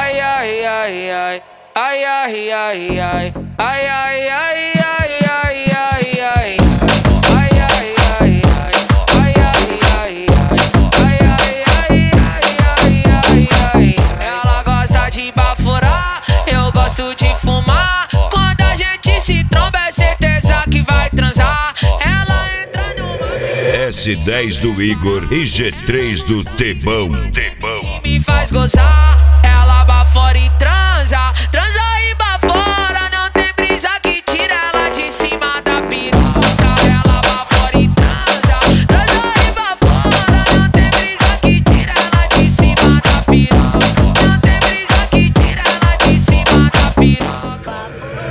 Ai, ai, ai, ai. Ai, ai, ai, ai. Ai, ai, ai, ai, ai, ai, ai. Ai, ai, ai, ai. Ai, ai, ai, ai. Ai, ai, ai, ai, ai, ai. Ela gosta de baforar, eu gosto de fumar. Quando a gente se tromba é certeza que vai transar. Ela entra numa S10 do Igor e G3 do Tebão. e me faz gozar. Ela bafora e transa, transa e bafora. Não tem brisa que tira ela de cima da piroca. Ela bafora e transa, transa e bafora. Não tem brisa que tira ela de cima da piroca. Não tem brisa que tira ela de cima da piroca.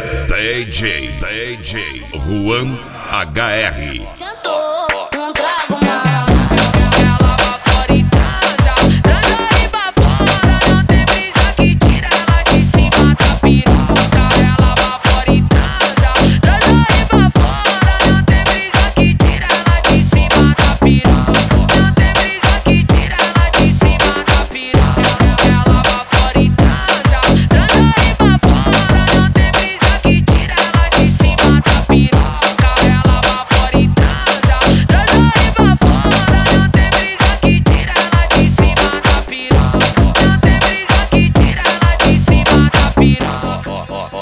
DJ Juan HR. Sentou, não trago mais. Ela bafora e transa, transa e bafora. Não tem brisa que tira ela de cima da piroca. Ela bafora e transa, transa e bafora. Não tem brisa que tira ela de cima da piroca. Não tem brisa que tira ela de cima da piroca. Ela bafora e transa, transa e bafora. Não tem brisa que tira ela de cima da piroca. Ela bafora e transa, transa e bafora. Não tem brisa que tira ela de cima da piroca. Não tem brisa que tira ela de cima da piroca.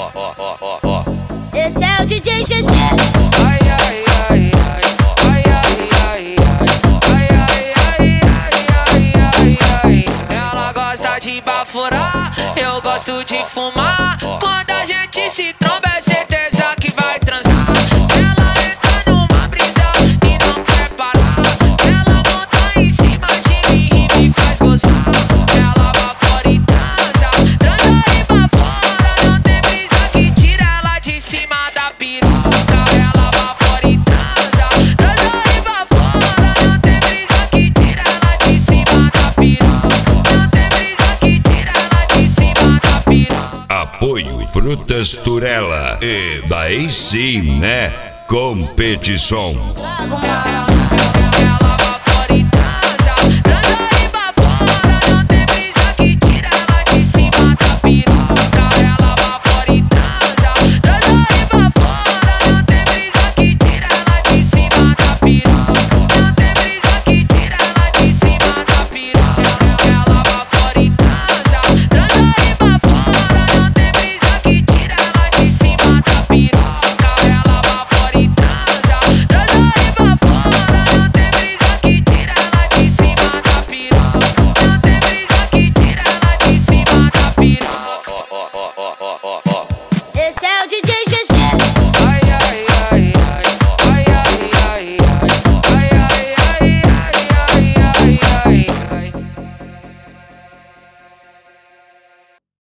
Esse é o DJ GG. Ai, ai, ai, ai. Ai, ai, ai, ai. Ai, ai, ai, ai, ai, ai. Ela gosta de baforar, eu gosto de fumar. Quando a gente se tromba é certeza que vai transar. Ela entra numa brisa e não quer parar. Ela monta em cima de mim e me faz gozar. Ela bafora e transa, transa e bafora. Não tem brisa que tira ela de cima da piroca. Ela bafora e transa, transa e bafora. Não tem brisa que tira ela de cima da piroca. Não tem brisa que tira ela de cima da piroca. Apoio Frutas Turela e daí sim, né? Competição. Trago mais. Ela bafora e transa, transa e bafora. Não tem brisa que tira ela de cima da piroca. Ela bafora e transa, transa e bafora. Não tem brisa que tira ela de cima da piroca. Não tem brisa que tira ela de cima da piroca. Ela bafora e transa, transa e bafora. Não tem brisa que tira ela de cima da piroca. Ela bafora e transa, transa e bafora. Não tem brisa que tira ela de cima da piroca. Não tem brisa que tira ela de cima da piroca. Esse é o DJ GG.